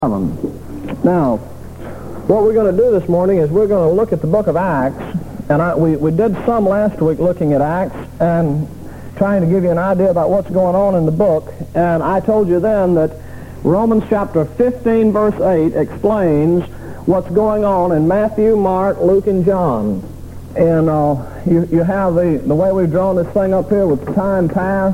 Now, what we're going to do this morning is we're going to look at the book of Acts, and we did some last week looking at Acts and trying to give you an idea about what's going on in the book, and I told you then that Romans chapter 15 verse 8 explains what's going on in Matthew, Mark, Luke, and John. And you have the way we've drawn this thing up here with time past,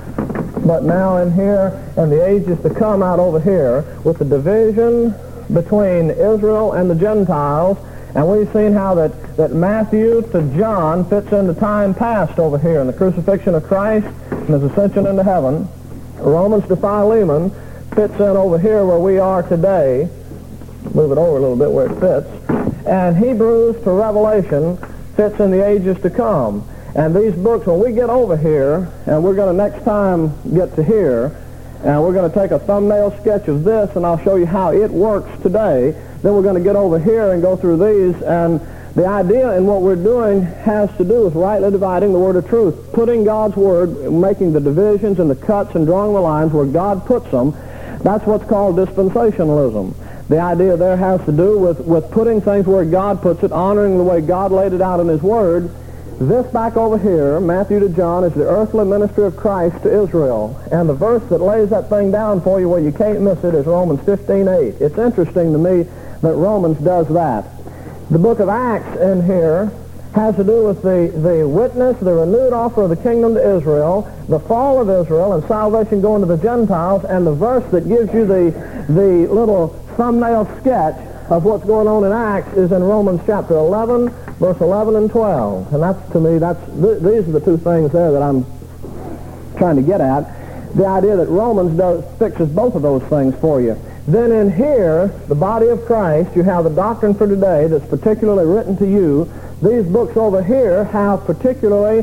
but now in here, and the ages to come out over here, with the division between Israel and the Gentiles, and we've seen how that Matthew to John fits into time past over here, in the crucifixion of Christ and his ascension into heaven. Romans to Philemon fits in over here where we are today. Move it over a little bit where it fits. And Hebrews to Revelation fits in the ages to come. And these books, when we get over here, and we're going to next time get to here, and we're going to take a thumbnail sketch of this, and I'll show you how it works today. Then we're going to get over here and go through these, and the idea in what we're doing has to do with rightly dividing the word of truth, putting God's word, making the divisions and the cuts and drawing the lines where God puts them. That's what's called dispensationalism. The idea there has to do with putting things where God puts it, honoring the way God laid it out in his word. This back over here, Matthew to John, is the earthly ministry of Christ to Israel. And the verse that lays that thing down for you where you can't miss it is Romans 15:8. It's interesting to me that Romans does that. The book of Acts in here has to do with the witness, the renewed offer of the kingdom to Israel, the fall of Israel, and salvation going to the Gentiles, and the verse that gives you the little thumbnail sketch of what's going on in Acts is in Romans chapter 11, verse 11 and 12. And that's, to me, these are the two things there that I'm trying to get at. The idea that Romans fixes both of those things for you. Then in here, the body of Christ, you have the doctrine for today that's particularly written to you. These books over here have particularly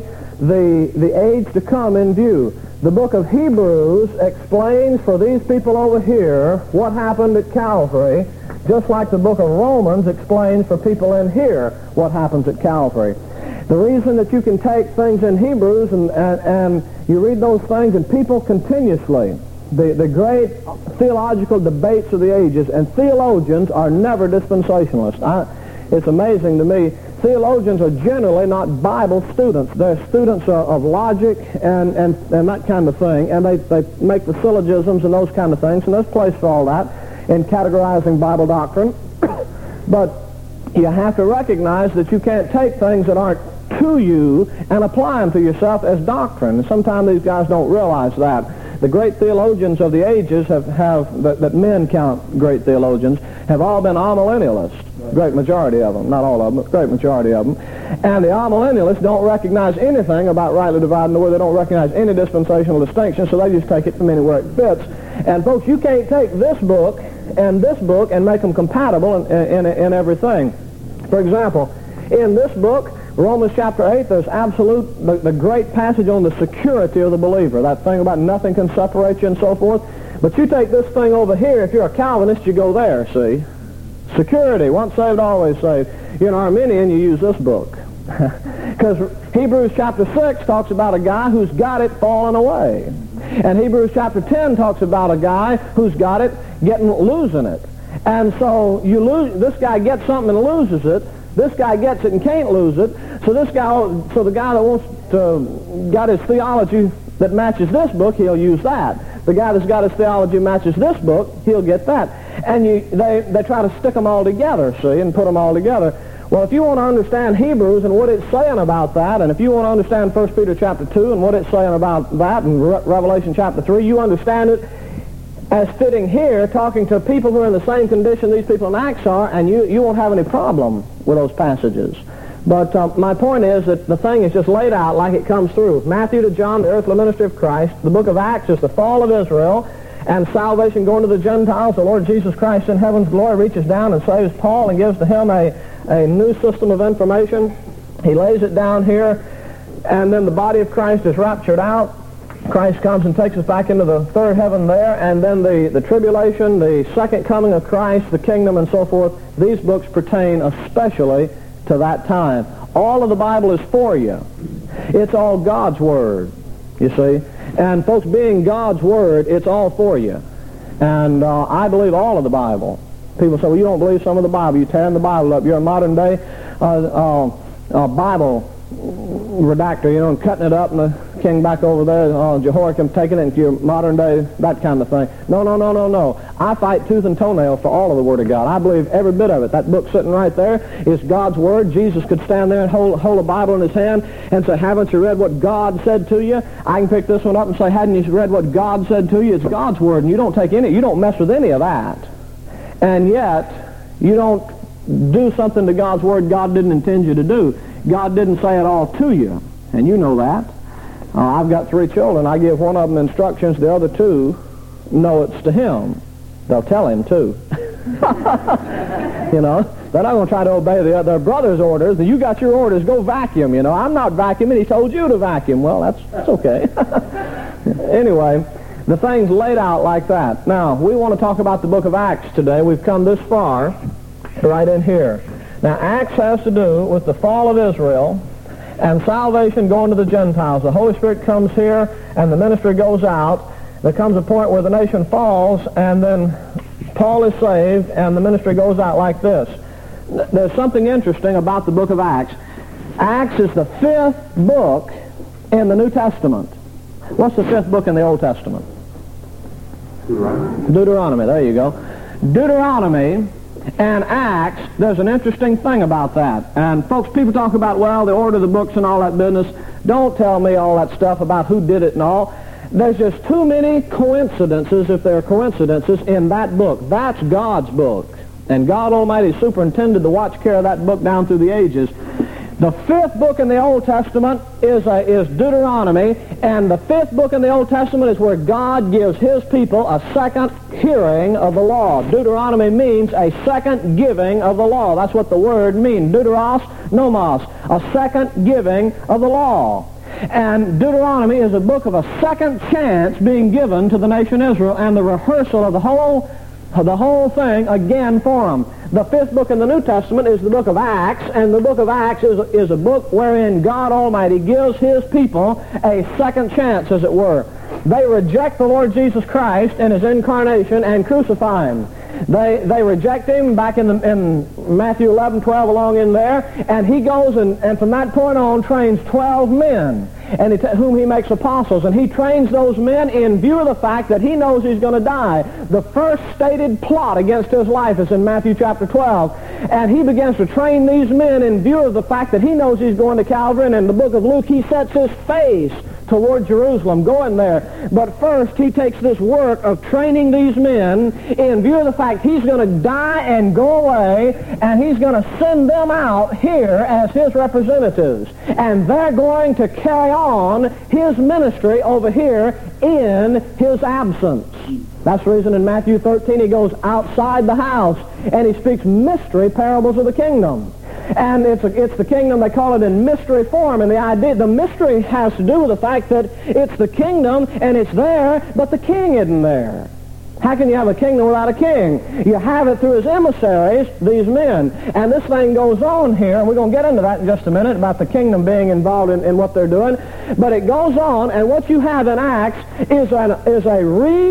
the age to come in view. The book of Hebrews explains for these people over here what happened at Calvary, just like the book of Romans explains for people in here what happens at Calvary. The reason that you can take things in Hebrews and you read those things, and people continuously, the great theological debates of the ages, and theologians are never dispensationalists. It's amazing to me. Theologians are generally not Bible students. They're students of logic and that kind of thing, and they make the syllogisms and those kind of things, and there's place for all that in categorizing Bible doctrine. But you have to recognize that you can't take things that aren't to you and apply them to yourself as doctrine. And sometimes these guys don't realize that. The great theologians of the ages that men count great theologians, have all been amillennialists. Great majority of them, not all of them, but great majority of them. And the amillennialists don't recognize anything about rightly dividing the word. They don't recognize any dispensational distinction, so they just take it from anywhere it fits. And folks, you can't take this book and make them compatible in everything. For example, in this book, Romans chapter 8, there's the great passage on the security of the believer, that thing about nothing can separate you and so forth. But you take this thing over here, if you're a Calvinist, you go there, see? Security, once saved, always saved. You're an Arminian, you use this book. Because Hebrews chapter 6 talks about a guy who's got it falling away. And Hebrews chapter 10 talks about a guy who's got it losing it. And so this guy gets something and loses it. This guy gets it and can't lose it. So the guy that wants to got his theology that matches this book, he'll use that. The guy that's got his theology matches this book, he'll get that. And they try to stick them all together, see, and put them all together. Well, if you want to understand Hebrews and what it's saying about that, and if you want to understand 1 Peter chapter 2 and what it's saying about that, and Revelation chapter 3, you understand it as fitting here, talking to people who are in the same condition these people in Acts are, and you won't have any problem with those passages. But my point is that the thing is just laid out like it comes through. Matthew to John, the earthly ministry of Christ. The book of Acts is the fall of Israel and salvation going to the Gentiles. The Lord Jesus Christ in heaven's glory reaches down and saves Paul and gives to him a new system of information. He lays it down here, and then the body of Christ is raptured out. Christ comes and takes us back into the third heaven there, and then the tribulation, the second coming of Christ, the kingdom, and so forth. These books pertain especially to that time. All of the Bible is for you. It's all God's Word, you see. And folks, being God's Word, it's all for you. And I believe all of the Bible. People say, well, you don't believe some of the Bible. You're tearing the Bible up. You're a modern-day Bible redactor, and cutting it up, and the king back over there, Jehoiakim taking it into your modern day, that kind of thing. No. I fight tooth and toenail for all of the Word of God. I believe every bit of it. That book sitting right there is God's Word. Jesus could stand there and hold a Bible in his hand and say, haven't you read what God said to you? I can pick this one up and say, hadn't you read what God said to you? It's God's Word, and you don't mess with any of that. And yet, you don't do something to God's Word God didn't intend you to do. God didn't say it all to you, and you know that. I've got 3 children. I give one of them instructions. The other 2 know it's to him. They'll tell him, too. They're not going to try to obey their brother's orders. You got your orders. Go vacuum, I'm not vacuuming. He told you to vacuum. Well, that's okay. Anyway, the thing's laid out like that. Now, we want to talk about the book of Acts today. We've come this far, right in here. Now, Acts has to do with the fall of Israel and salvation going to the Gentiles. The Holy Spirit comes here, and the ministry goes out. There comes a point where the nation falls, and then Paul is saved, and the ministry goes out like this. There's something interesting about the book of Acts. Acts is the 5th book in the New Testament. What's the 5th book in the Old Testament? Deuteronomy. There you go. Deuteronomy and Acts, there's an interesting thing about that. And folks, people talk about, well, the order of the books and all that business. Don't tell me all that stuff about who did it and all. There's just too many coincidences, if there are coincidences, in that book. That's God's book. And God Almighty superintended to watch care of that book down through the ages. The 5th book in the Old Testament is Deuteronomy, and the 5th book in the Old Testament is where God gives his people a second hearing of the law. Deuteronomy means a second giving of the law. That's what the word means. Deuteros, nomos, a second giving of the law. And Deuteronomy is a book of a second chance being given to the nation Israel, and the rehearsal of the whole thing again for them. The 5th book in the New Testament is the book of Acts, and the book of Acts is a book wherein God Almighty gives his people a second chance, as it were. They reject the Lord Jesus Christ and his incarnation and crucify him. They reject him back in Matthew 11:12 along in there, and he goes and from that point on trains 12 men, and whom he makes apostles, and he trains those men in view of the fact that he knows he's going to die. The first stated plot against his life is in Matthew chapter 12, and he begins to train these men in view of the fact that he knows he's going to Calvary, and in the book of Luke he sets his face toward Jerusalem, going there. But first, he takes this work of training these men in view of the fact he's going to die and go away, and he's going to send them out here as his representatives. And they're going to carry on his ministry over here in his absence. That's the reason in Matthew 13 he goes outside the house and he speaks mystery parables of the kingdom. And it's the kingdom, they call it in mystery form, and the mystery has to do with the fact that it's the kingdom and it's there, but the king isn't there. How can you have a kingdom without a king? You have it through his emissaries, these men. And this thing goes on here, and we're going to get into that in just a minute, about the kingdom being involved in what they're doing. But it goes on, and what you have in Acts is a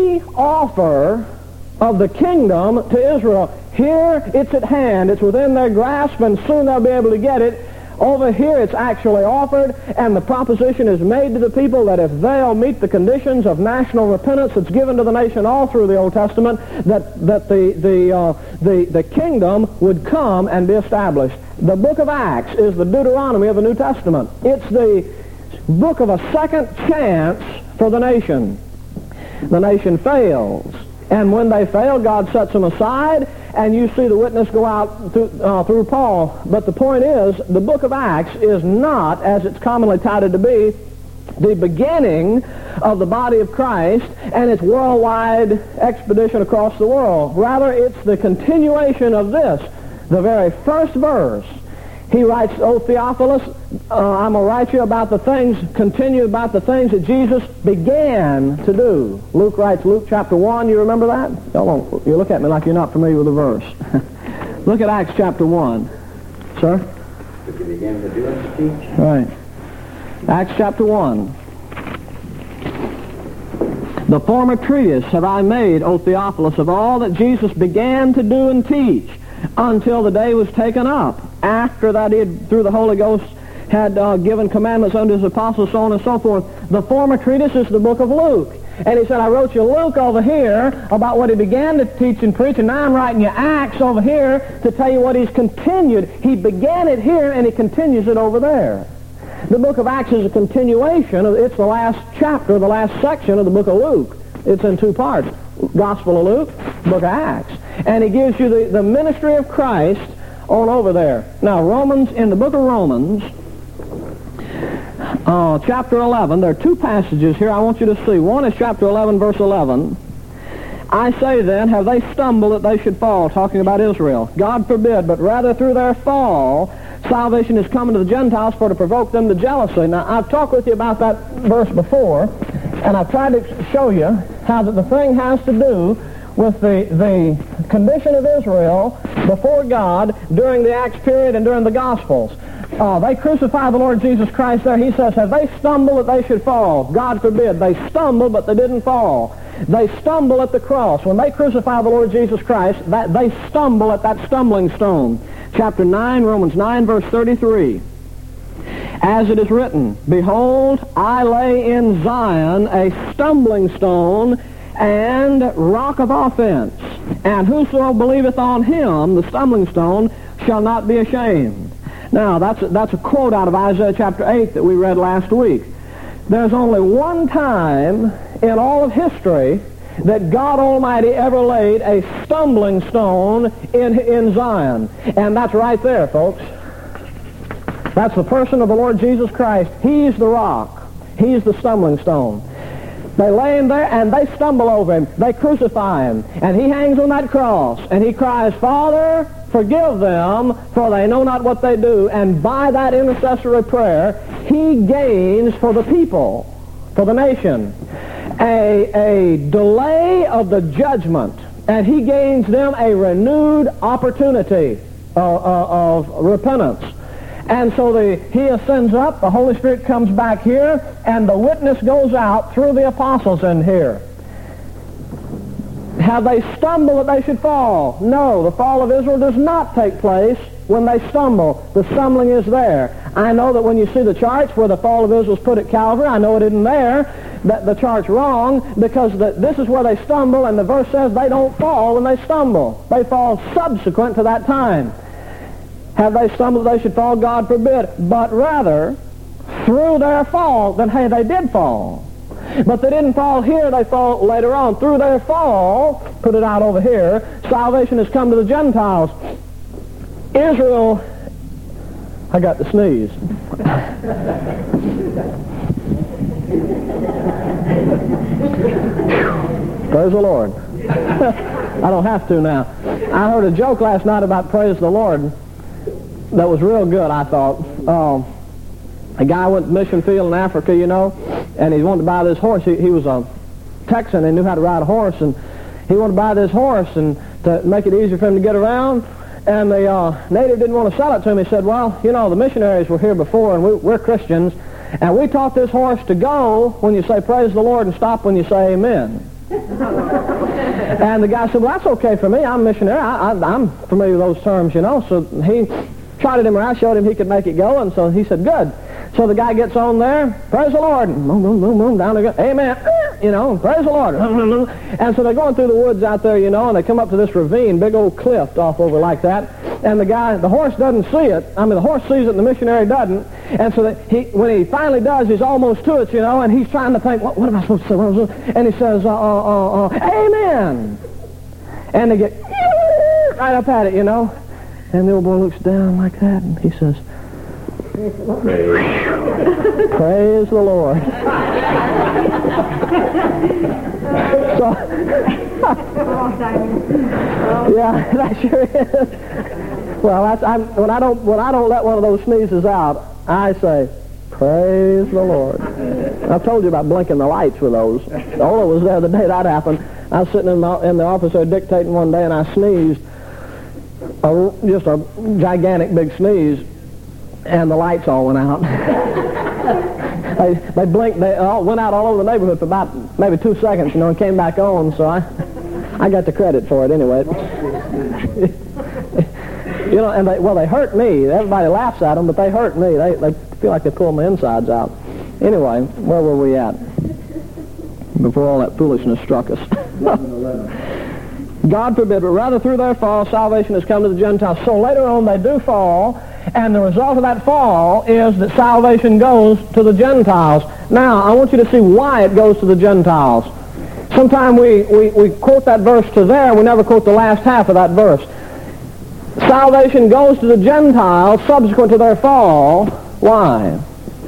re-offer of the kingdom to Israel. Here, it's at hand. It's within their grasp, and soon they'll be able to get it. Over here, it's actually offered, and the proposition is made to the people that if they'll meet the conditions of national repentance that's given to the nation all through the Old Testament, that the kingdom would come and be established. The book of Acts is the Deuteronomy of the New Testament. It's the book of a second chance for the nation. The nation fails. And when they fail, God sets them aside, and you see the witness go out through Paul. But the point is, the book of Acts is not, as it's commonly touted to be, the beginning of the body of Christ and its worldwide expedition across the world. Rather, it's the continuation of this. The very first verse, he writes, O Theophilus, I'm going to write you about the things, continue about the things that Jesus began to do. Luke writes, Luke chapter 1, you remember that? You look at me like you're not familiar with the verse. Look at Acts chapter 1. Sir? Did you begin to do it, teach? Right. Acts chapter 1. The former treatise have I made, O Theophilus, of all that Jesus began to do and teach until the day was taken up. After that he had, through the Holy Ghost, had given commandments unto his apostles, so on and so forth. The former treatise is the book of Luke. And he said, I wrote you Luke over here about what he began to teach and preach, and now I'm writing you Acts over here to tell you what he's continued. He began it here, and he continues it over there. The book of Acts is a continuation. It's the last chapter, the last section of the book of Luke. It's in two parts. Gospel of Luke, book of Acts. And he gives you the ministry of Christ on over there. Now, Romans, in the book of Romans, chapter 11, there are two passages here I want you to see. One is chapter 11, verse 11. I say then, have they stumbled that they should fall? Talking about Israel. God forbid, but rather through their fall, salvation is coming to the Gentiles for to provoke them to jealousy. Now, I've talked with you about that verse before, and I've tried to show you how that the thing has to do with the condition of Israel before God during the Acts period and during the Gospels. They crucified the Lord Jesus Christ there. He says, have they stumbled that they should fall? God forbid. They stumbled, but they didn't fall. They stumble at the cross. When they crucify the Lord Jesus Christ, they stumble at that stumbling stone. Chapter 9, Romans 9, verse 33. As it is written, behold, I lay in Zion a stumbling stone and rock of offense, and whoso believeth on him, the stumbling stone, shall not be ashamed. Now, that's a quote out of Isaiah chapter 8 that we read last week. There's only one time in all of history that God Almighty ever laid a stumbling stone in Zion. And that's right there, folks. That's the person of the Lord Jesus Christ. He's the rock. He's the stumbling stone. They lay him there, and they stumble over him. They crucify him. And he hangs on that cross, and he cries, Father, forgive them, for they know not what they do. And by that intercessory prayer, he gains for the people, for the nation, a delay of the judgment. And he gains them a renewed opportunity of repentance. And so he ascends up, the Holy Spirit comes back here, and the witness goes out through the apostles in here. Have they stumbled that they should fall? No, the fall of Israel does not take place when they stumble. The stumbling is there. I know that when you see the charts where the fall of Israel is put at Calvary, I know it isn't there, that the chart's wrong, because this is where they stumble, and the verse says they don't fall when they stumble. They fall subsequent to that time. Have they stumbled they should fall? God forbid. But rather, through their fall, then hey, they did fall. But they didn't fall here, they fall later on. Through their fall, put it out over here, salvation has come to the Gentiles. Israel, I got to sneeze. Praise the Lord. I don't have to now. I heard a joke last night about praise the Lord. That was real good, I thought. A guy went to mission field in Africa, you know, and he wanted to buy this horse. He was a Texan and knew how to ride a horse, and he wanted to buy this horse and to make it easier for him to get around. And the native didn't want to sell it to him. He said, well, you know, the missionaries were here before, and we're Christians, and we taught this horse to go when you say praise the Lord and stop when you say amen. And the guy said, well, that's okay for me. I'm a missionary. I'm familiar with those terms, you know. So he trotted him around, showed him he could make it go, and so he said, good. So the guy gets on there, praise the Lord, and boom, boom, boom, boom, down they go, amen, you know, praise the Lord. And so they're going through the woods out there, you know, and they come up to this ravine, big old cliff off over like that, and the horse doesn't see it. I mean, the horse sees it and the missionary doesn't, and so when he finally does, he's almost to it, you know, and he's trying to think, what am I supposed to say? And he says, amen. And they get right up at it, you know. And the old boy looks down like that, and he says, praise the Lord. So, yeah, that sure is. Well, when I don't let one of those sneezes out, I say, praise the Lord. I've told you about blinking the lights with those. Ola was there the day that happened. I was sitting in the office there dictating one day, and I sneezed. Just a gigantic big sneeze, and the lights all went out. they blinked. They all went out all over the neighborhood for about maybe 2 seconds, and came back on. So I got the credit for it anyway. And they hurt me. Everybody laughs at them, but they hurt me. They feel like they pulled my insides out. Anyway, where were we at before all that foolishness struck us? God forbid, but rather through their fall, salvation has come to the Gentiles. So later on they do fall, and the result of that fall is that salvation goes to the Gentiles. Now, I want you to see why it goes to the Gentiles. Sometimes we quote that verse to there, we never quote the last half of that verse. Salvation goes to the Gentiles subsequent to their fall. Why?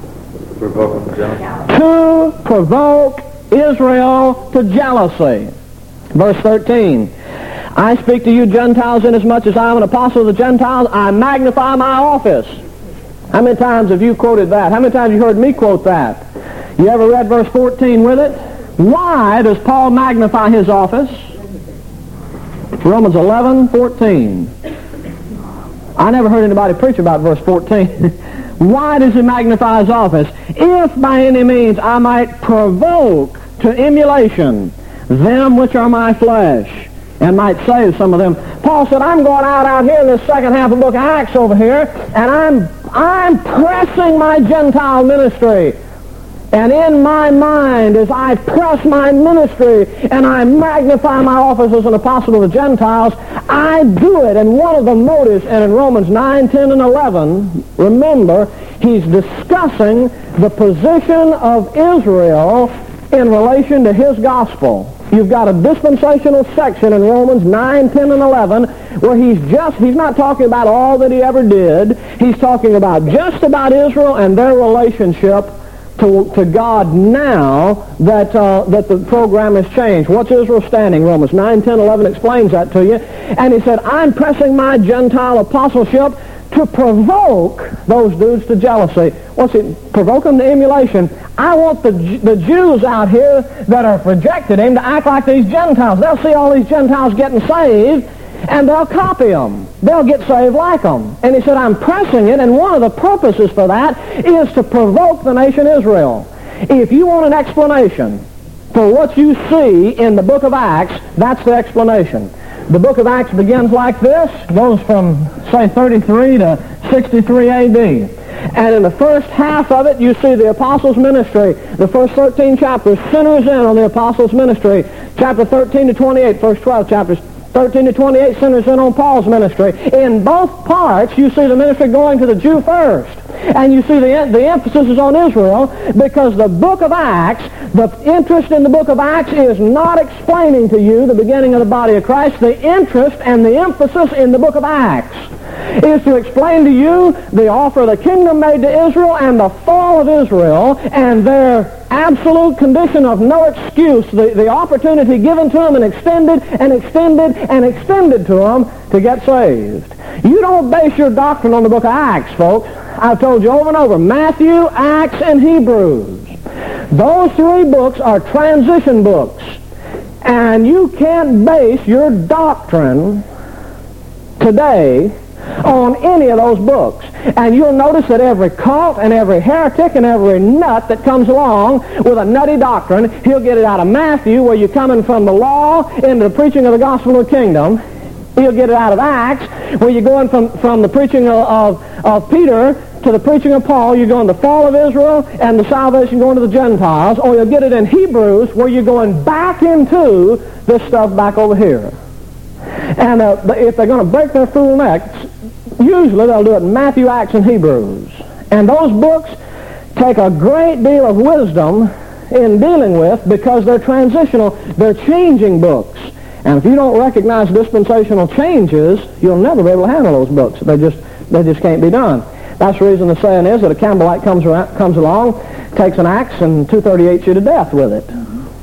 To provoke Israel to jealousy. Verse 13. I speak to you Gentiles, inasmuch as I am an apostle of the Gentiles, I magnify my office. How many times have you quoted that? How many times have you heard me quote that? You ever read verse 14 with it? Why does Paul magnify his office? Romans 11:14. I never heard anybody preach about verse 14. Why does he magnify his office? If by any means I might provoke to emulation them which are my flesh, and might save some of them. Paul said, I'm going out here in this second half of the book of Acts over here, and I'm pressing my Gentile ministry. And in my mind, as I press my ministry and I magnify my office as an apostle of the Gentiles, I do it. And one of the motives, and in Romans 9, 10, and 11, remember, he's discussing the position of Israel in relation to his gospel. You've got a dispensational section in Romans 9, 10, and 11 where he's not talking about all that he ever did. He's talking about just about Israel and their relationship to God now that the program has changed. What's Israel standing? Romans 9, 10, 11 explains that to you. And he said, I'm pressing my Gentile apostleship to provoke those dudes to jealousy. What's it? Provoke them to emulation. I want the Jews out here that have rejected him to act like these Gentiles. They'll see all these Gentiles getting saved, and they'll copy them. They'll get saved like them. And he said, I'm pressing it, and one of the purposes for that is to provoke the nation Israel. If you want an explanation for what you see in the book of Acts, that's the explanation. The book of Acts begins like this, goes from, say, 33 to 63 A.D. And in the first half of it, you see the apostles' ministry. The first 13 chapters centers in on the apostles' ministry. Chapter 13 to 28, first 12 chapters, 13 to 28 centers in on Paul's ministry. In both parts, you see the ministry going to the Jew first. And you see the emphasis is on Israel, because the book of Acts, the interest in the book of Acts is not explaining to you the beginning of the body of Christ. The interest and the emphasis in the book of Acts is to explain to you the offer of the kingdom made to Israel and the fall of Israel and their absolute condition of no excuse, the opportunity given to them and extended and extended and extended to them to get saved. You don't base your doctrine on the book of Acts, folks. I've told you over and over, Matthew, Acts, and Hebrews. Those three books are transition books. And you can't base your doctrine today on any of those books. And you'll notice that every cult and every heretic and every nut that comes along with a nutty doctrine, he'll get it out of Matthew, where you're coming from the law into the preaching of the gospel of the kingdom. He'll get it out of Acts, where you're going from the preaching of Peter to the preaching of Paul. You're going to the fall of Israel and the salvation going to the Gentiles. Or you'll get it in Hebrews, where you're going back into this stuff back over here. And if they're going to break their fool necks, usually they'll do it in Matthew, Acts, and Hebrews. And those books take a great deal of wisdom in dealing with, because they're transitional, they're changing books. And if you don't recognize dispensational changes, you'll never be able to handle those books. They just can't be done. That's the reason the saying is that a Campbellite comes along, takes an axe, and 238 you to death with it.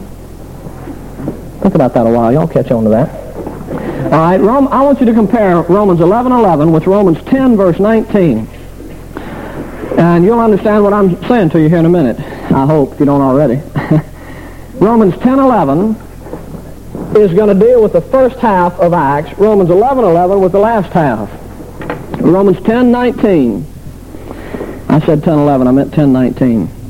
Think about that a while. Y'all catch on to that. All right, I want you to compare Romans 11:11 with Romans 10, verse 19. And you'll understand what I'm saying to you here in a minute. I hope, if you don't already. Romans 10:11 is going to deal with the first half of Acts. Romans 11:11 with the last half. Romans 10:19. I said 10:11. I meant 10:19.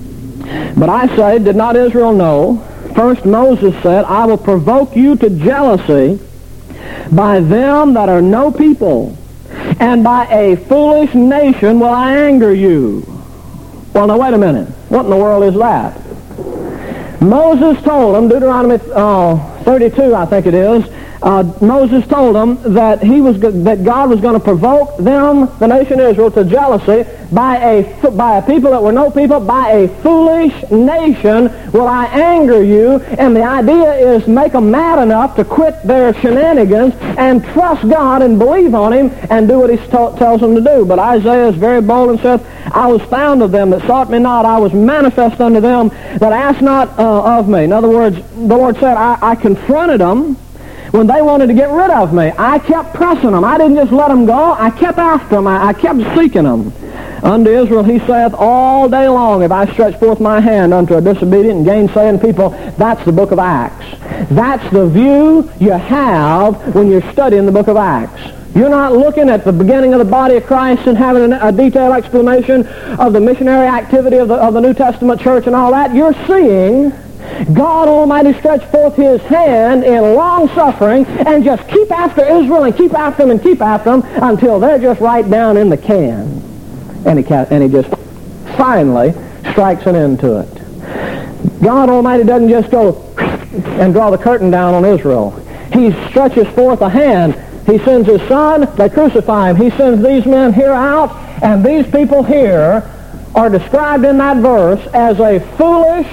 But I say, did not Israel know? First Moses said, I will provoke you to jealousy by them that are no people, and by a foolish nation will I anger you. Well, now wait a minute. What in the world is that? Moses told them, Deuteronomy 32, I think it is, Moses told them that that God was going to provoke them, the nation Israel, to jealousy by a people that were no people. By a foolish nation will I anger you. And the idea is make them mad enough to quit their shenanigans and trust God and believe on Him and do what He tells them to do. But Isaiah is very bold and says, I was found of them that sought me not. I was manifest unto them that asked not of me. In other words, the Lord said, I confronted them when they wanted to get rid of me. I kept pressing them. I didn't just let them go. I kept after them. I kept seeking them. Unto Israel he saith, all day long if I stretch forth my hand unto a disobedient and gainsaying people. That's the book of Acts. That's the view you have when you're studying the book of Acts. You're not looking at the beginning of the body of Christ and having a detailed explanation of the missionary activity of the New Testament church and all that. You're seeing God Almighty stretch forth His hand in long suffering and just keep after Israel and keep after them and keep after them until they're just right down in the can. And he just finally strikes an end to it. God Almighty doesn't just go and draw the curtain down on Israel. He stretches forth a hand. He sends His Son, they crucify Him. He sends these men here out, and these people here are described in that verse as a foolish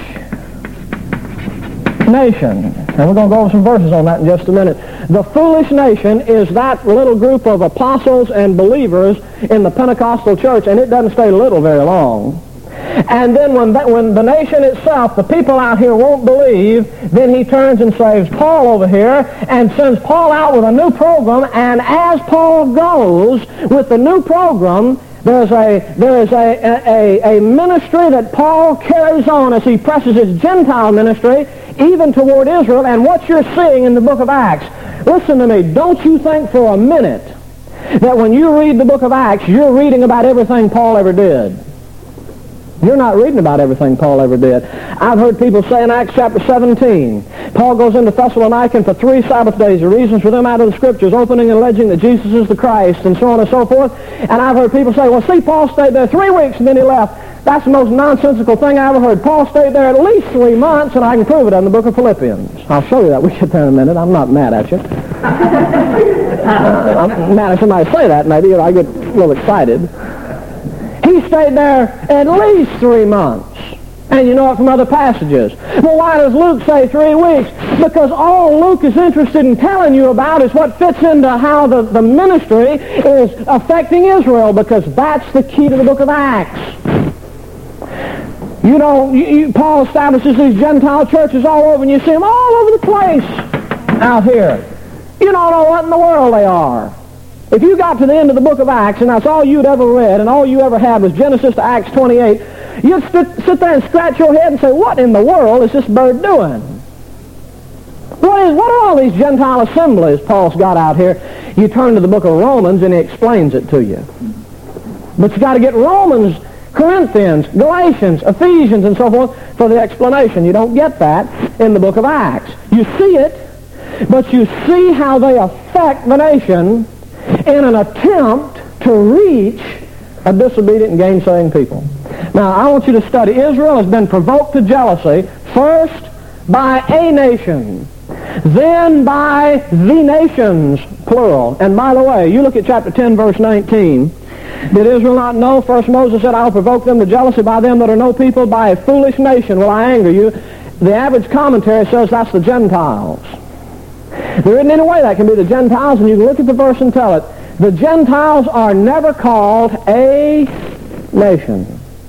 nation. And we're going to go over some verses on that in just a minute. The foolish nation is that little group of apostles and believers in the Pentecostal church, and it doesn't stay little very long. And then when the nation itself, the people out here won't believe, then he turns and saves Paul over here and sends Paul out with a new program, and as Paul goes with the new program, there is a ministry that Paul carries on as he presses his Gentile ministry even toward Israel, and what you're seeing in the book of Acts. Listen to me, don't you think for a minute that when you read the book of Acts, you're reading about everything Paul ever did. You're not reading about everything Paul ever did. I've heard people say in Acts chapter 17, Paul goes into Thessalonica for 3 Sabbath days. He reasons for them out of the Scriptures, opening and alleging that Jesus is the Christ, and so on and so forth. And I've heard people say, well, see, Paul stayed there 3 weeks and then he left. That's the most nonsensical thing I ever heard. Paul stayed there at least 3 months, and I can prove it in the book of Philippians. I'll show you that. We'll get there in a minute. I'm not mad at you. I'm mad at somebody say that, maybe, or I get a little excited. He stayed there at least 3 months. And you know it from other passages. Well, why does Luke say 3 weeks? Because all Luke is interested in telling you about is what fits into how the ministry is affecting Israel, because that's the key to the book of Acts. You know, Paul establishes these Gentile churches all over, and you see them all over the place out here. You don't know what in the world they are. If you got to the end of the book of Acts, and that's all you'd ever read, and all you ever had was Genesis to Acts 28, you'd sit there and scratch your head and say, what in the world is this bird doing? What are all these Gentile assemblies Paul's got out here? You turn to the book of Romans, and he explains it to you. But you got to get Romans, Corinthians, Galatians, Ephesians, and so forth for the explanation. You don't get that in the book of Acts. You see it, but you see how they affect the nation in an attempt to reach a disobedient and gainsaying people. Now, I want you to study. Israel has been provoked to jealousy first by a nation, then by the nations, plural. And by the way, you look at chapter 10, verse 19. Did Israel not know? First Moses said, I'll provoke them to jealousy by them that are no people. By a foolish nation will I anger you. The average commentary says that's the Gentiles. There isn't any way that can be the Gentiles, and you can look at the verse and tell it. The Gentiles are never called a nation.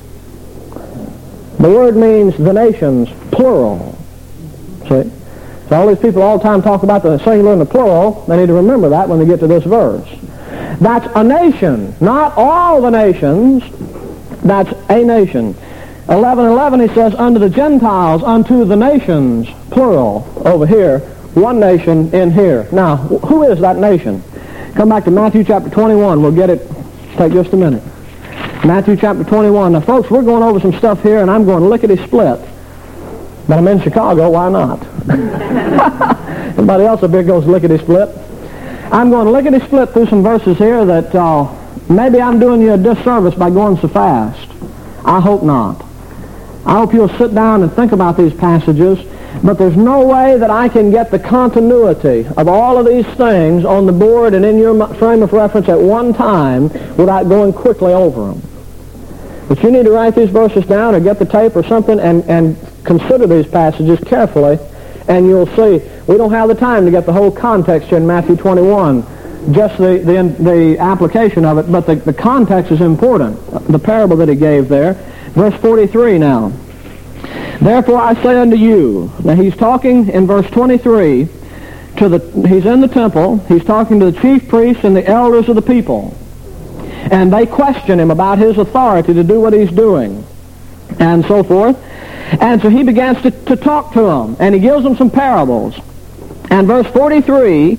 The word means the nations, plural. See? So all these people all the time talk about the singular and the plural. They need to remember that when they get to this verse. That's a nation, not all the nations. That's a nation. 11:11 he says, unto the Gentiles, unto the nations, plural, over here. One nation in here. Now, who is that nation? Come back to Matthew chapter 21. We'll get it. Take just a minute. Matthew chapter 21. Now, folks, we're going over some stuff here, and I'm going lickety-split. But I'm in Chicago, why not? Everybody else up here goes lickety-split. I'm going lickety-split through some verses here that maybe I'm doing you a disservice by going so fast. I hope not. I hope you'll sit down and think about these passages, but there's no way that I can get the continuity of all of these things on the board and in your frame of reference at one time without going quickly over them. But you need to write these verses down or get the tape or something and consider these passages carefully, and you'll see we don't have the time to get the whole context here in Matthew 21, just the application of it, but the context is important, the parable that he gave there. Verse 43 now. Therefore I say unto you, now he's talking in verse 23, he's in the temple, he's talking to the chief priests and the elders of the people. And they question him about his authority to do what he's doing, and so forth. And so he begins to talk to them, and he gives them some parables. And verse 43,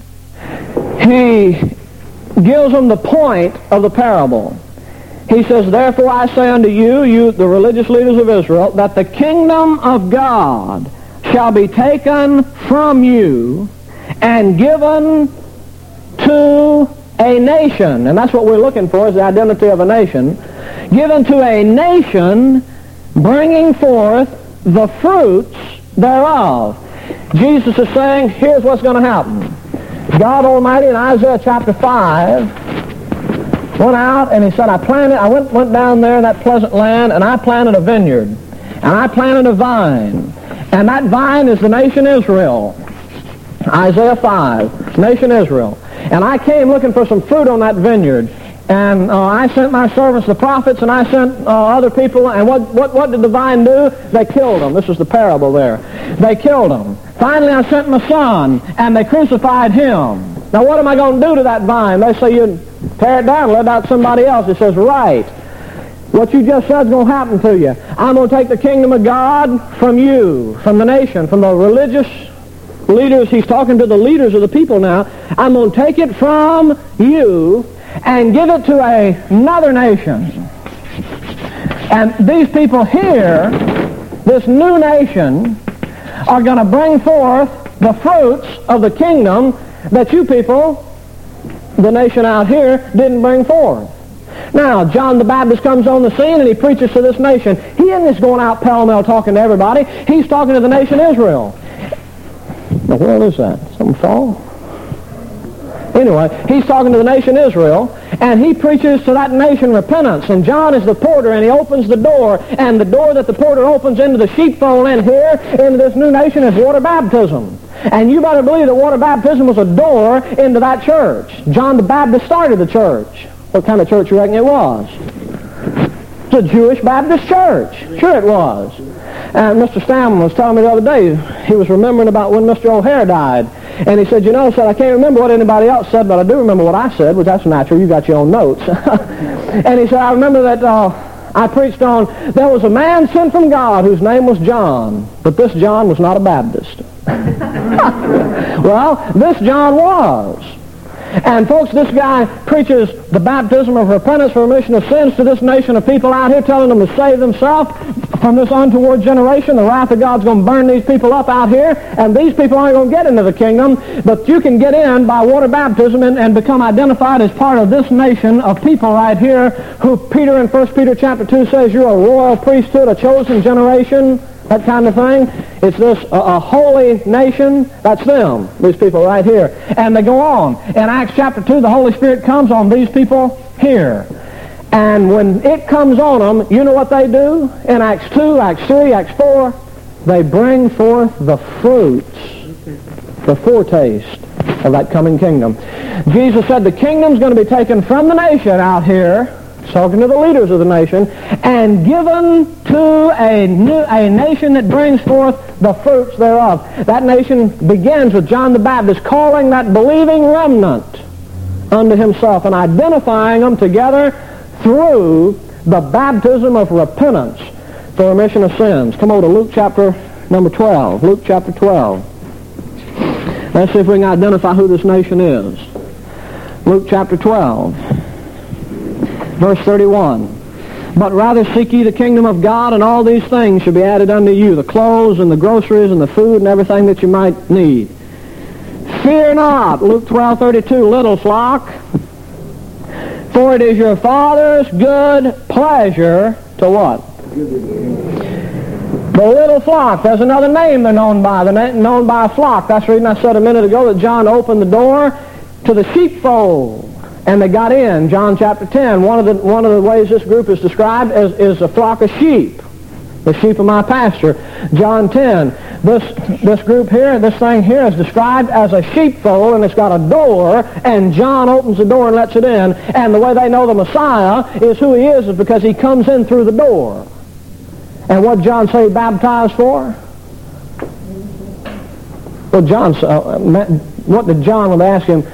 he gives them the point of the parable. He says, therefore I say unto you, the religious leaders of Israel, that the kingdom of God shall be taken from you and given to a nation. And that's what we're looking for, is the identity of a nation. Given to a nation bringing forth the fruits thereof. Jesus is saying, here's what's going to happen. God Almighty in Isaiah chapter 5 went out and he said, I went down there in that pleasant land and I planted a vineyard. And I planted a vine. And that vine is the nation Israel. Isaiah 5, nation Israel. And I came looking for some fruit on that vineyard. And I sent my servants, the prophets, and I sent other people. And what did the vine do? They killed them. This is the parable there. They killed them. Finally, I sent my son, and they crucified him. Now, what am I going to do to that vine? They say, you tear it down, let out somebody else. He says, right. What you just said is going to happen to you. I'm going to take the kingdom of God from you, from the nation, from the religious leaders. He's talking to the leaders of the people now. I'm going to take it from you and give it to another nation. And these people here, this new nation, are going to bring forth the fruits of the kingdom that you people, the nation out here, didn't bring forth. Now, John the Baptist comes on the scene and he preaches to this nation. He isn't just going out pell-mell talking to everybody. He's talking to the nation Israel. Now, where is that? Something fall? Anyway, he's talking to the nation Israel, and he preaches to that nation repentance. And John is the porter, and he opens the door, and the door that the porter opens into the sheepfold in here, into this new nation, is water baptism. And you better believe that water baptism was a door into that church. John the Baptist started the church. What kind of church you reckon it was? It's a Jewish Baptist church. Sure it was. And Mr. Stamman was telling me the other day, he was remembering about when Mr. O'Hare died. And he said, I can't remember what anybody else said, but I do remember what I said, which that's natural. You got your own notes. And he said, I remember that I preached on, there was a man sent from God whose name was John, but this John was not a Baptist. Well, this John was. And folks, this guy preaches the baptism of repentance for remission of sins to this nation of people out here, telling them to save themselves from this untoward generation. The wrath of God's going to burn these people up out here, and these people aren't going to get into the kingdom, but you can get in by water baptism and become identified as part of this nation of people right here who Peter in 1 Peter chapter 2 says you're a royal priesthood, a chosen generation, that kind of thing. It's this a holy nation. That's them, these people right here. And they go on. In Acts chapter 2, the Holy Spirit comes on these people here. And when it comes on them, you know what they do? In Acts 2, Acts 3, Acts 4, they bring forth the fruits, the foretaste of that coming kingdom. Jesus said the kingdom's going to be taken from the nation out here, talking to the leaders of the nation, and given to a nation that brings forth the fruits thereof. That nation begins with John the Baptist calling that believing remnant unto himself and identifying them together through the baptism of repentance for remission of sins. Come over to Luke chapter number 12. Luke chapter 12. Let's see if we can identify who this nation is. Luke chapter 12. Verse 31. But rather seek ye the kingdom of God, and all these things shall be added unto you, the clothes and the groceries and the food and everything that you might need. Fear not, Luke 12:32, little flock, for it is your Father's good pleasure to what? The little flock. There's another name they're known by. They're known by a flock. That's the reason I said a minute ago that John opened the door to the sheepfold, and they got in. John chapter 10. One of the ways this group is described is a flock of sheep. The sheep of my pasture. John 10. This group here, this thing here is described as a sheepfold, and it's got a door, and John opens the door and lets it in. And the way they know the Messiah is who he is because he comes in through the door. And what did John say he baptized for? Well, what did John, when they asked him,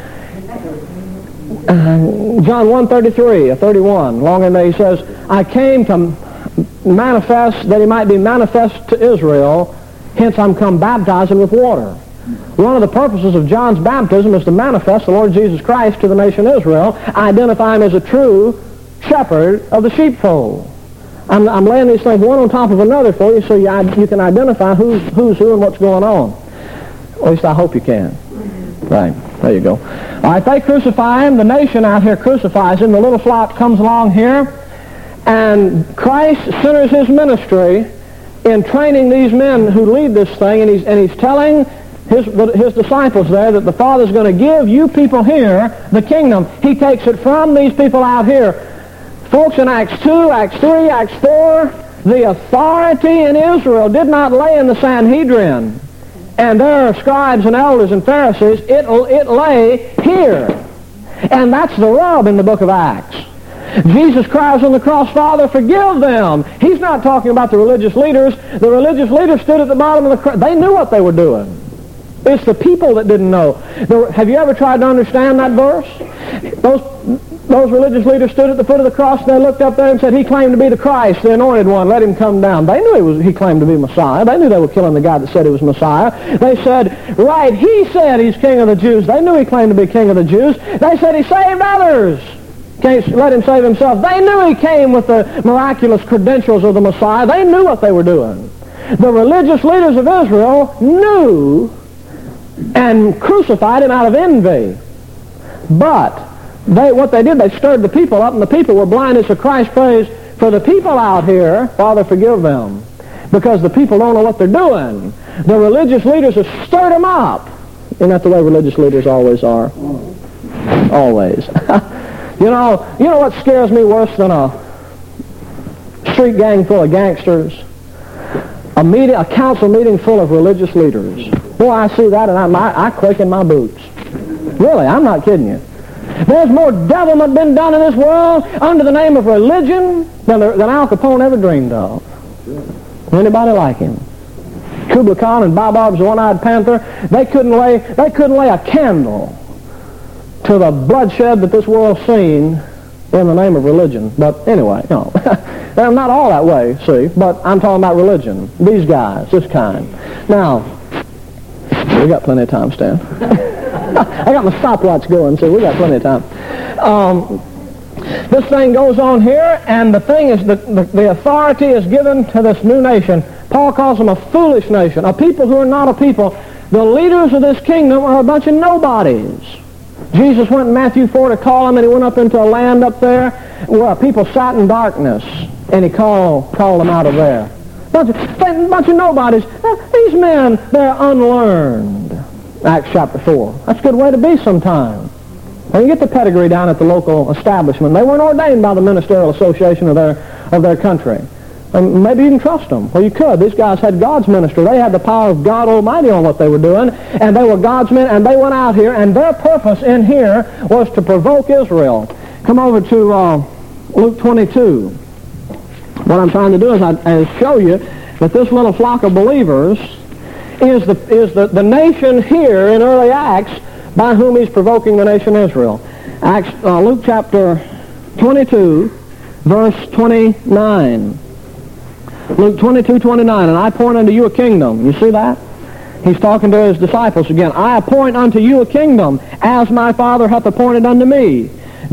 John 1:33 or 31, long in there, he says, I came to manifest that he might be manifest to Israel, hence I'm come baptizing with water. One of the purposes of John's baptism is to manifest the Lord Jesus Christ to the nation Israel, identify him as a true shepherd of the sheepfold. I'm laying these things one on top of another for you so you can identify who's who and what's going on. At least I hope you can. Right. There you go. All right, they crucify him. The nation out here crucifies him. The little flock comes along here, and Christ centers his ministry in training these men who lead this thing, and he's telling his disciples there that the Father's going to give you people here the kingdom. He takes it from these people out here. Folks, in Acts 2, Acts 3, Acts 4, the authority in Israel did not lay in the Sanhedrin and their scribes and elders and Pharisees. It lay here. And that's the rub in the book of Acts. Jesus cries on the cross, Father, forgive them. He's not talking about the religious leaders. The religious leaders stood at the bottom of the cross. They knew what they were doing. It's the people that didn't know. Have you ever tried to understand that verse? Those religious leaders stood at the foot of the cross, and they looked up there and said, he claimed to be the Christ, the anointed one. Let him come down. They knew he claimed to be Messiah. They knew they were killing the guy that said he was Messiah. They said, right, he said he's king of the Jews. They knew he claimed to be king of the Jews. They said he saved others. Can't let him save himself. They knew he came with the miraculous credentials of the Messiah. They knew what they were doing. The religious leaders of Israel knew and crucified him out of envy. But what they did, they stirred the people up, and the people were blinded. So Christ prays for the people out here, Father, forgive them. Because the people don't know what they're doing. The religious leaders have stirred them up. Isn't that the way religious leaders always are? Always. You know what scares me worse than a street gang full of gangsters? A council meeting full of religious leaders. Boy, I see that and I quake in my boots. Really, I'm not kidding you. There's more devilment been done in this world under the name of religion than Al Capone ever dreamed of. Anybody like him? Kubla Khan and Bob's the One-Eyed Panther, they couldn't lay a candle to the bloodshed that this world's seen in the name of religion. But anyway, no. They're not all that way, see, but I'm talking about religion. These guys, this kind. Now, we got plenty of time, Stan. I got my stopwatch going, so we got plenty of time. This thing goes on here, and the thing is, the authority is given to this new nation. Paul calls them a foolish nation, a people who are not a people. The leaders of this kingdom are a bunch of nobodies. Jesus went in Matthew 4 to call them, and he went up into a land up there where people sat in darkness, and he called them out of there. Bunch of nobodies. These men, they're unlearned. Acts chapter 4. That's a good way to be sometime. When you get the pedigree down at the local establishment, they weren't ordained by the ministerial association of their country. And maybe you can trust them. Well, you could. These guys had God's ministry. They had the power of God Almighty on what they were doing, and they were God's men, and they went out here, and their purpose in here was to provoke Israel. Come over to Luke 22. What I'm trying to do is show you that this little flock of believers is the nation here in early Acts by whom he's provoking the nation Israel. Luke chapter 22, verse 29. Luke 22:29, and I appoint unto you a kingdom. You see that? He's talking to his disciples again. I appoint unto you a kingdom, as my Father hath appointed unto me,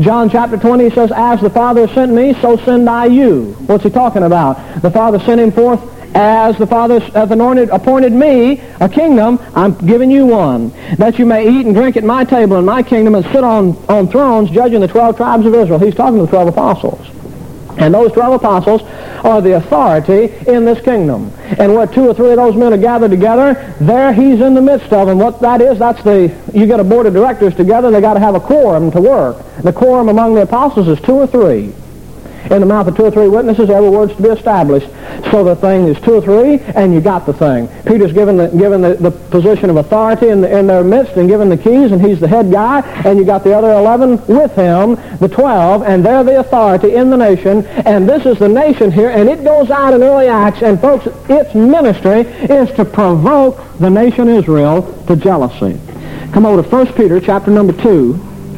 John chapter 20, he says, as the Father sent me, so send I you. What's he talking about? The Father sent him forth as the Father hath appointed me a kingdom. I'm giving you one, that you may eat and drink at my table in my kingdom and sit on thrones judging the 12 tribes of Israel. He's talking to the 12 apostles. And those 12 apostles are the authority in this kingdom. And where 2 or 3 of those men are gathered together, there he's in the midst of them. What that is, you get a board of directors together, they got to have a quorum to work. The quorum among the apostles is 2 or 3. In the mouth of 2 or 3 witnesses, every word's to be established. So the thing is 2 or 3, and you got the thing. Peter's given the position of authority in their midst and given the keys, and he's the head guy, and you got the other 11 with him, the 12, and they're the authority in the nation, and this is the nation here, and it goes out in early Acts, and folks, its ministry is to provoke the nation Israel to jealousy. Come over to 1 Peter chapter number 2.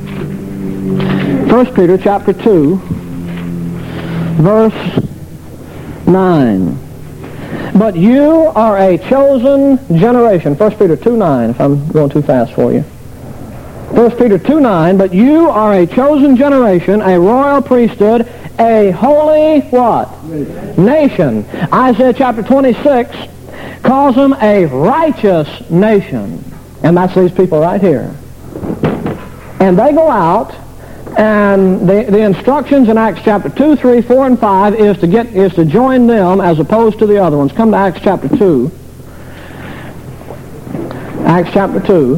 1 Peter chapter 2. Verse 9. But you are a chosen generation. 1 Peter 2:9, if I'm going too fast for you. 1 Peter 2:9, but you are a chosen generation, a royal priesthood, a holy what? Nation. Isaiah chapter 26 calls them a righteous nation. And that's these people right here. And they go out, and the instructions in Acts chapter 2, 3, 4, and 5 is to join them as opposed to the other ones. Come to Acts chapter 2. Acts chapter 2,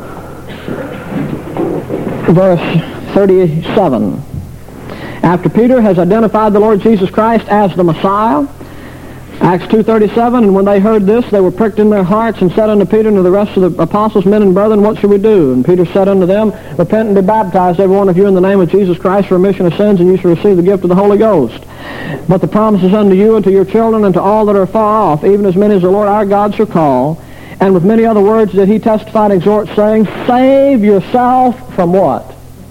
verse 37. After Peter has identified the Lord Jesus Christ as the Messiah, Acts 2:37, and when they heard this, they were pricked in their hearts and said unto Peter and to the rest of the apostles, men and brethren, what shall we do? And Peter said unto them, repent and be baptized, every one of you, in the name of Jesus Christ for remission of sins, and you shall receive the gift of the Holy Ghost. But the promise is unto you and to your children and to all that are far off, even as many as the Lord our God shall call. And with many other words did he testify and exhort, saying, save yourself from what?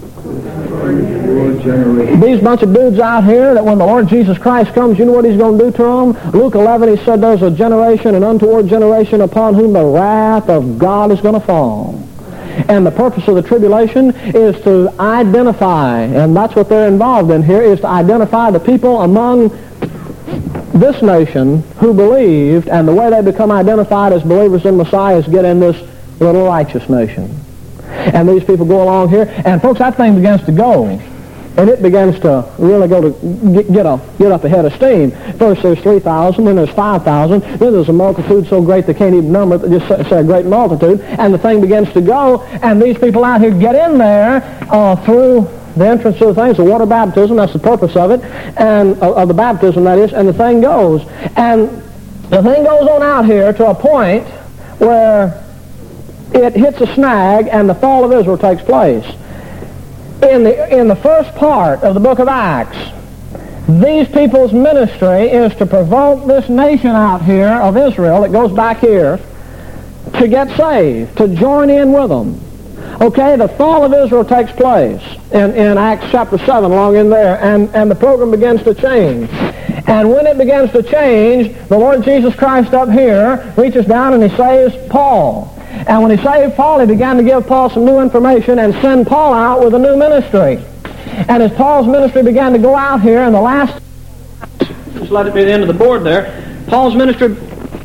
These bunch of dudes out here that when the Lord Jesus Christ comes, you know what he's going to do to them? Luke 11, he said there's a generation, an untoward generation upon whom the wrath of God is going to fall. And the purpose of the tribulation is to identify, and that's what they're involved in here, is to identify the people among this nation who believed, and the way they become identified as believers in Messiah is get in this little righteous nation. And these people go along here, and folks, that thing begins to go. And it begins to really go to get up ahead of steam. First there's 3,000, then there's 5,000, then there's a multitude so great they can't even number it, just say a great multitude, and the thing begins to go, and these people out here get in there through the entrance to the things, the water baptism, that's the purpose of it, and of the baptism, that is, and the thing goes. And the thing goes on out here to a point where it hits a snag and the fall of Israel takes place. In the first part of the book of Acts, these people's ministry is to provoke this nation out here of Israel that goes back here to get saved, to join in with them. Okay, the fall of Israel takes place in Acts chapter 7, along in there, and the program begins to change. And when it begins to change, the Lord Jesus Christ up here reaches down and he saves Paul. And when he saved Paul, he began to give Paul some new information and send Paul out with a new ministry. And as Paul's ministry began to go out here in the last... Just let it be the end of the board there. Paul's ministry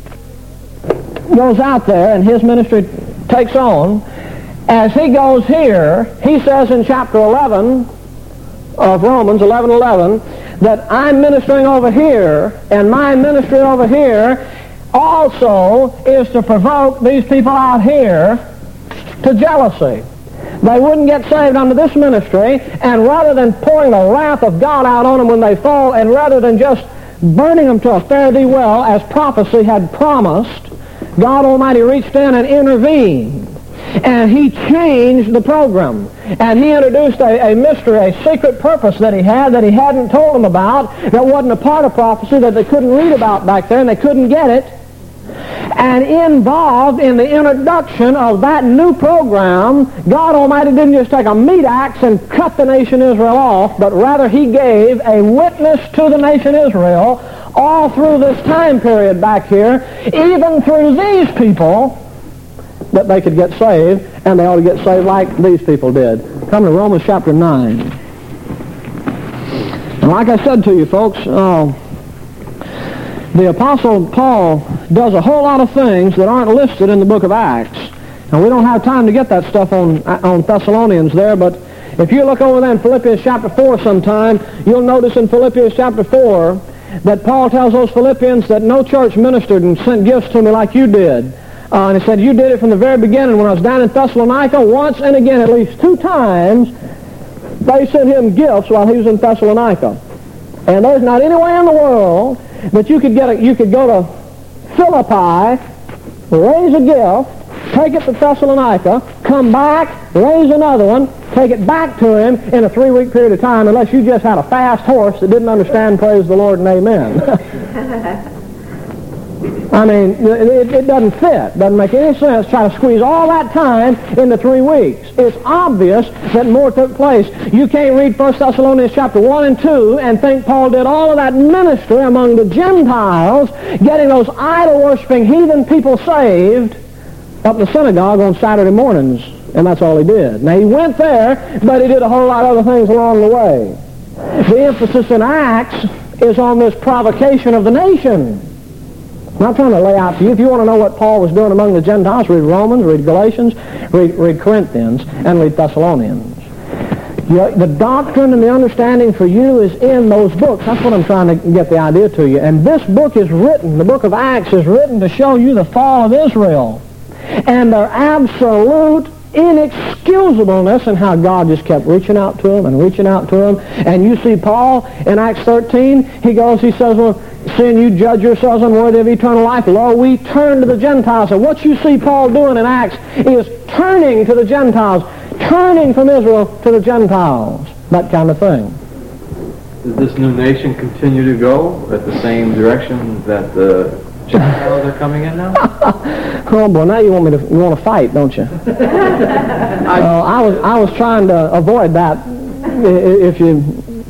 goes out there and his ministry takes on. As he goes here, he says in chapter 11 of Romans, 11:11, that I'm ministering over here, and my ministry over here also is to provoke these people out here to jealousy. They wouldn't get saved under this ministry, and rather than pouring the wrath of God out on them when they fall, and rather than just burning them to a fare-thee well as prophecy had promised, God Almighty reached in and intervened. And he changed the program. And he introduced a mystery, a secret purpose that he hadn't told them about, that wasn't a part of prophecy, that they couldn't read about back there, and they couldn't get it. And involved in the introduction of that new program, God Almighty didn't just take a meat axe and cut the nation Israel off, but rather he gave a witness to the nation Israel all through this time period back here, even through these people, that they could get saved, and they ought to get saved like these people did. Come to Romans chapter 9. And like I said to you folks, the Apostle Paul does a whole lot of things that aren't listed in the book of Acts. And we don't have time to get that stuff on Thessalonians there, but if you look over there in Philippians chapter 4 sometime, you'll notice in Philippians chapter 4 that Paul tells those Philippians that no church ministered and sent gifts to me like you did. And he said, you did it from the very beginning. When I was down in Thessalonica, once and again, at least 2 times, they sent him gifts while he was in Thessalonica. And there's not any way in the world that you could go to Philippi, raise a gift, take it to Thessalonica, come back, raise another one, take it back to him in a 3-week period of time, unless you just had a fast horse that didn't understand praise the Lord and amen. I mean, it doesn't fit. Doesn't make any sense. Try to squeeze all that time into 3 weeks. It's obvious that more took place. You can't read 1 Thessalonians chapter 1 and 2 and think Paul did all of that ministry among the Gentiles, getting those idol-worshiping heathen people saved up in the synagogue on Saturday mornings. And that's all he did. Now, he went there, but he did a whole lot of other things along the way. The emphasis in Acts is on this provocation of the nation. I'm not trying to lay out to you. If you want to know what Paul was doing among the Gentiles, read Romans, read Galatians, read Corinthians, and read Thessalonians. The doctrine and the understanding for you is in those books. That's what I'm trying to get the idea to you. And this book is written, the book of Acts is written to show you the fall of Israel and their absolute inexcusableness and how God just kept reaching out to them and reaching out to them. And you see Paul in Acts 13, he says, well, seeing you judge yourselves unworthy of eternal life, lo, we turn to the Gentiles. And what you see Paul doing in Acts is turning to the Gentiles, turning from Israel to the Gentiles, that kind of thing. Does this new nation continue to go at the same direction that the Gentiles are coming in now? Oh boy, now you want to fight, don't you? I was trying to avoid that. If you,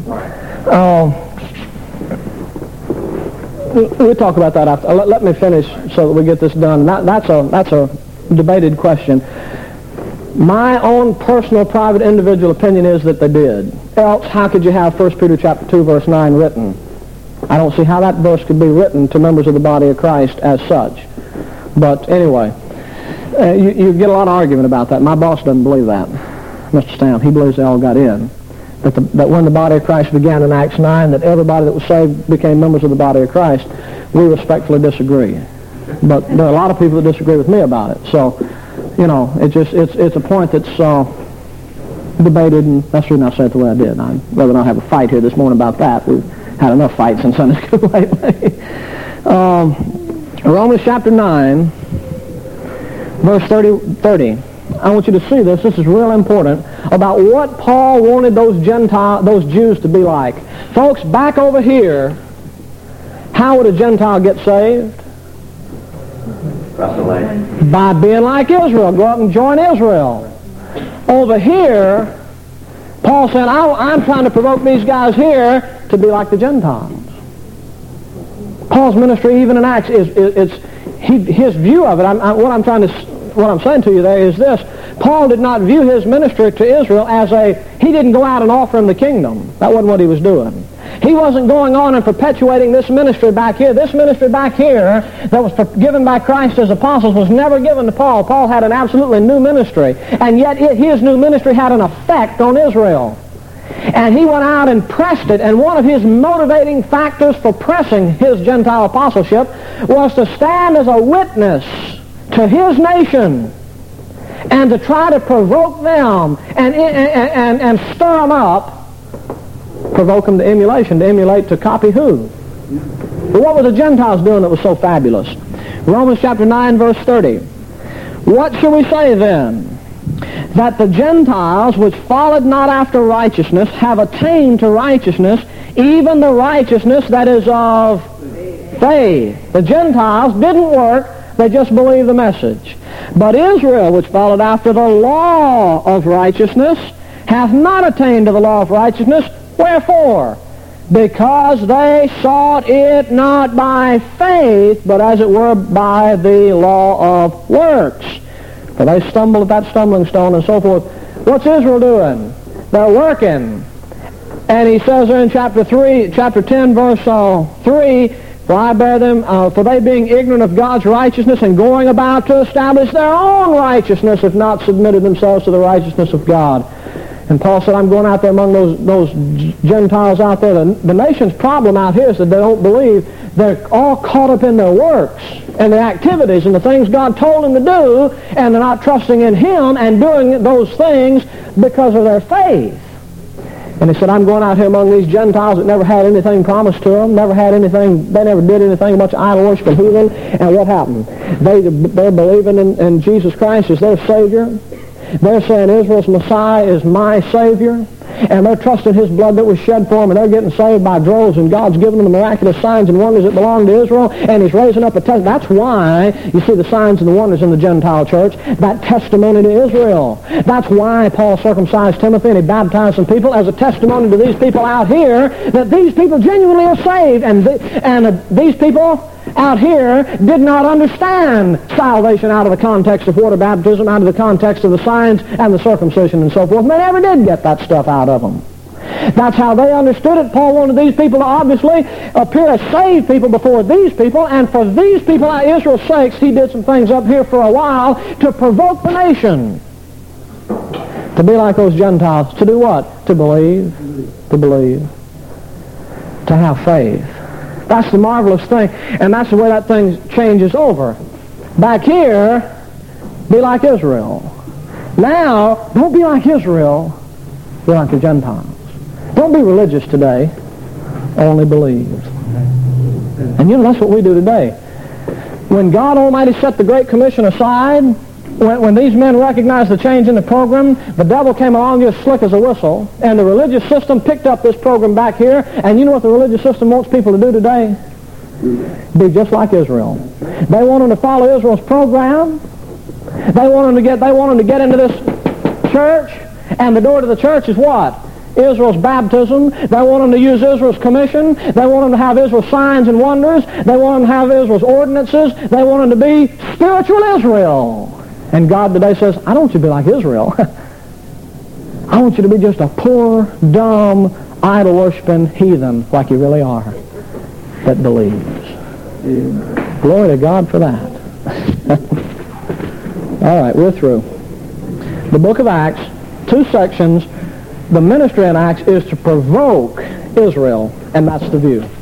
we'll talk about that after. Let me finish so that we get this done. That's a debated question. My own personal, private, individual opinion is that they did. Else, how could you have 1 Peter chapter 2, verse 9 written? I don't see how that verse could be written to members of the body of Christ as such. But anyway, you get a lot of argument about that. My boss doesn't believe that. Mr. Stamp, he believes they all got in. That when the body of Christ began in Acts 9, that everybody that was saved became members of the body of Christ. We respectfully disagree. But there are a lot of people that disagree with me about it. So, you know, it's a point that's debated, and that's the reason I said it the way I did. I'd rather not have a fight here this morning about that. We've had enough fights in Sunday school lately. Romans chapter 9, verse 30. I want you to see this. This is real important about what Paul wanted those Jews to be like. Folks, back over here, how would a Gentile get saved? By being like Israel. Go out and join Israel. Over here, Paul said, I'm trying to provoke these guys here to be like the Gentiles. Paul's ministry, even in Acts, his view of it. What I'm saying to you there is this. Paul did not view his ministry to Israel as he didn't go out and offer them the kingdom. That wasn't what he was doing. He wasn't going on and perpetuating this ministry back here. This ministry back here that was given by Christ as apostles was never given to Paul. Paul had an absolutely new ministry, and yet his new ministry had an effect on Israel. And he went out and pressed it, and one of his motivating factors for pressing his Gentile apostleship was to stand as a witness to his nation and to try to provoke them and stir them up, provoke them to emulation, to emulate, to copy who? But what were the Gentiles doing that was so fabulous? Romans chapter 9, verse 30. What shall we say then? That the Gentiles which followed not after righteousness have attained to righteousness, even the righteousness that is of faith. The Gentiles didn't work, they just believed the message. But Israel, which followed after the law of righteousness, hath not attained to the law of righteousness. Wherefore? Because they sought it not by faith, but as it were by the law of works. For they stumbled at that stumbling stone and so forth. What's Israel doing? They're working. And he says there in chapter 10, verse 3, for they being ignorant of God's righteousness and going about to establish their own righteousness, have not submitted themselves to the righteousness of God. And Paul said, I'm going out there among those Gentiles out there. The nation's problem out here is that they don't believe. They're all caught up in their works and their activities and the things God told them to do, and they're not trusting in Him and doing those things because of their faith. And he said, I'm going out here among these Gentiles that never had anything promised to them, they never did anything much idol worship and heathen. And what happened? They're believing in Jesus Christ as their Savior. They're saying Israel's Messiah is my Savior. And they're trusting His blood that was shed for them, and they're getting saved by droves, and God's given them the miraculous signs and wonders that belong to Israel, and He's raising up a test. That's why you see the signs and the wonders in the Gentile church, that testimony to Israel. That's why Paul circumcised Timothy and he baptized some people as a testimony to these people out here that these people genuinely are saved, and these people out here did not understand salvation out of the context of water baptism, out of the context of the signs and the circumcision and so forth. And they never did get that stuff out of them. That's how they understood it. Paul wanted these people to obviously appear as saved people before these people, and for these people, Israel's sakes, he did some things up here for a while to provoke the nation to be like those Gentiles. To do what? To believe. To believe. To have faith. That's the marvelous thing, and that's the way that thing changes over. Back here, be like Israel. Now, don't be like Israel, be like the Gentiles. Don't be religious today, only believe. And that's what we do today. When God Almighty set the Great Commission aside, when these men recognized the change in the program, the devil came along just slick as a whistle, and the religious system picked up this program back here, and you know what the religious system wants people to do today? Be just like Israel. They want them to follow Israel's program. They want them to get into this church, and the door to the church is what? Israel's baptism. They want them to use Israel's commission. They want them to have Israel's signs and wonders. They want them to have Israel's ordinances. They want them to be spiritual Israel. And God today says, I don't want you to be like Israel. I want you to be just a poor, dumb, idol-worshiping heathen like you really are that believes. Glory to God for that. All right, we're through. The book of Acts, 2 sections. The ministry in Acts is to provoke Israel, and that's the view.